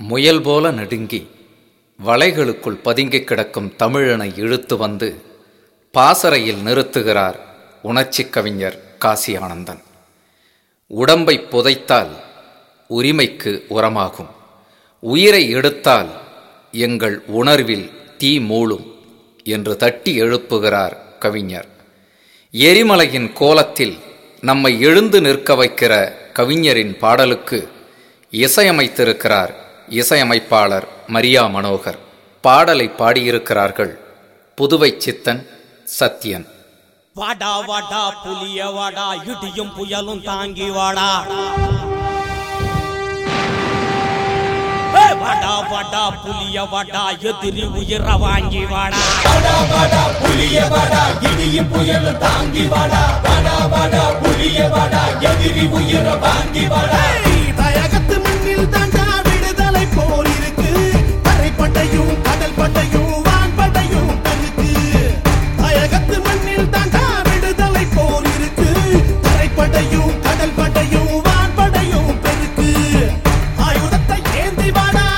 முயல் போல நடுங்கி வளைகளுக்குள் பதுங்கிக் கிடக்கும் தமிழனை இழுத்து வந்து பாசறையில் நிறுத்துகிறார் உணர்ச்சி கவிஞர் காசி ஆனந்தன். உடம்பை புதைத்தால் உரிமைக்கு உரமாகும், உயிரை எடுத்தால் எங்கள் உணர்வில் தீ மூளும் என்று தட்டி எழுப்புகிறார் கவிஞர். எரிமலையின் கோலத்தில் நம்மை எழுந்து நிற்க வைக்கிற கவிஞரின் பாடலுக்கு இசையமைத்திருக்கிறார் இசையமைப்பாளர் மரியா மனோகர். பாடலை பாடியிருக்கிறார்கள் புதுவை சித்தன், சத்யன். வாடா வாடா புலிய வாடா, இடியும் புயலும் தாங்கி வாடா. வாடா வாடா புலிய வாடா, எதிரி உயிர வாங்கி வாடா. வாடா வாடா புலிய வாடா, இடியும் புயலும் தாங்கி வாடா. வாடா வாடா புலிய வாடா, எதிரி உயிர வாங்கி வாடா. தயகத்து மண்ணில் தாண்டா விடுதலை போர் இருக்கு, தரைப்பட்டையும் கடல் பட்டையும் வான்பட்டையும் தருக்கு. தயகத்து மண்ணில் தாண்டா விடுதலை போர் இருக்கு, தரைப்பட்டையும் கடல் பட்டையும் வான்பட்டையும் பெருக்கு. ஆயுதத்தை ஏந்தி வாடா,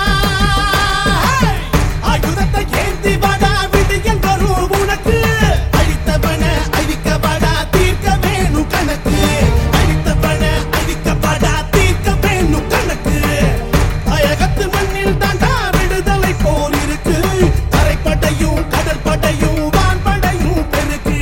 ஆயுதத்தை ஏந்தி வாடா, விடியல் வரும் உனக்கு. அழித்தவன அழிக்க வாடா, தீர்க்க வேணும் கணக்கு. அழித்தவன அழிக்க வாடா, தீர்க்க வேணும் கணக்கு. தயகத்து மண்ணில் தாண்டா விடுதலை போர் இருக்கு, தரைப்பட்டையும் கடல் பட்டையும் வான்பட்டையும் பெருக்கு.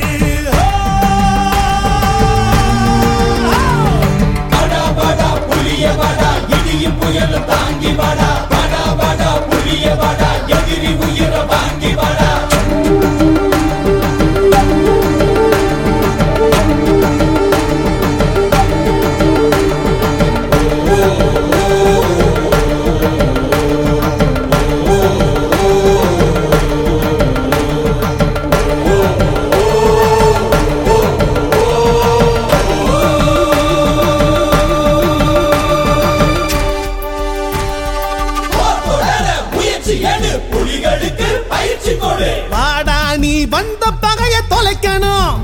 வாடா வாடா புலிய வாடா, இடியும் புயலும் தாங்கி வாடா. வாடா வாடா புலிய வாடா, எதிரி உயிர வாங்கி வாடா. புலிகளுக்கு பயிற்சி கொடு. வாடா நீ வந்த பகைய தொலைக்கணும்.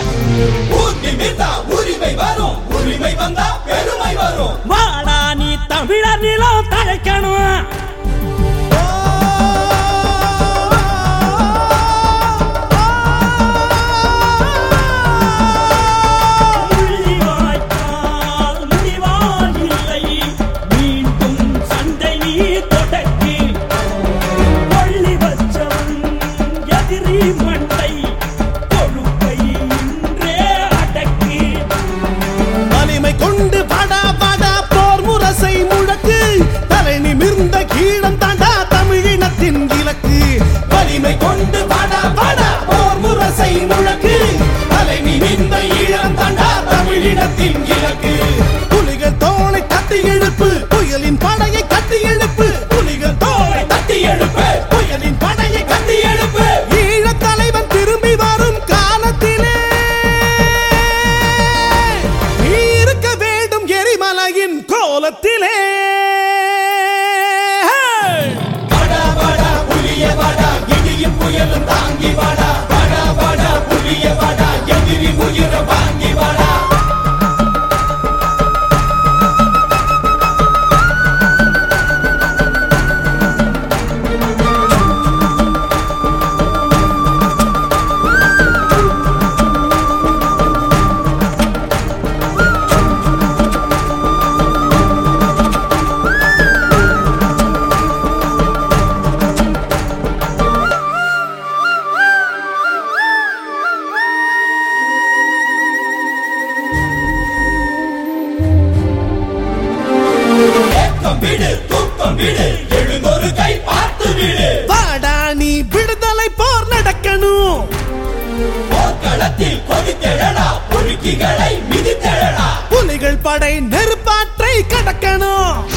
உரிமை வரும், உரிமை வந்தா பெருமை வரும். வாடா நீ தமிழர் நிலம் தழைக்கணும். கொண்டு வாடா வாடா போர் முரசை முழக்கு, தலை நிமிர்ந்த கீழம் தாண்டா தமிழினத்தின் இலக்கு. வலிமை கொண்டு வாடா வாடா போர் முரசை முழக்கு, தலை நிமிர்ந்த ஈழம் தாண்டா தமிழினத்தின் இலக்கு. புலிகள் தோளை தட்டி எழுப்பு, புயலின் படையை கட்டி எழுப்பு. புலிகள் தோளை தட்டி எழுப்பு, புயலின் படையை கட்டி எழுப்பு. ஈழத் தலைவன் திரும்பி வரும் காலத்திலே நீ இருக்க வேண்டும் எரிமலையின் கோலத்திலே. வாடா வாடா புலிய வாடா, இடியும் புயலும் தாங்கி வாடா. வாடா வாடா புலிய வாடா, எதிரி உயிர வாங்கி வாடா. விடு தூக்கம் விடு, எழுந்தொரு கை பார்த்து விடு. வாடா நீ விடுதலை போர் நடக்கணும். போர்க்களத்தில் கொதித்தெழடா, பொறுக்கிகளை மிதித்தெழடா. புலிகள் படை நெருப்பாற்றை கடக்கணும்.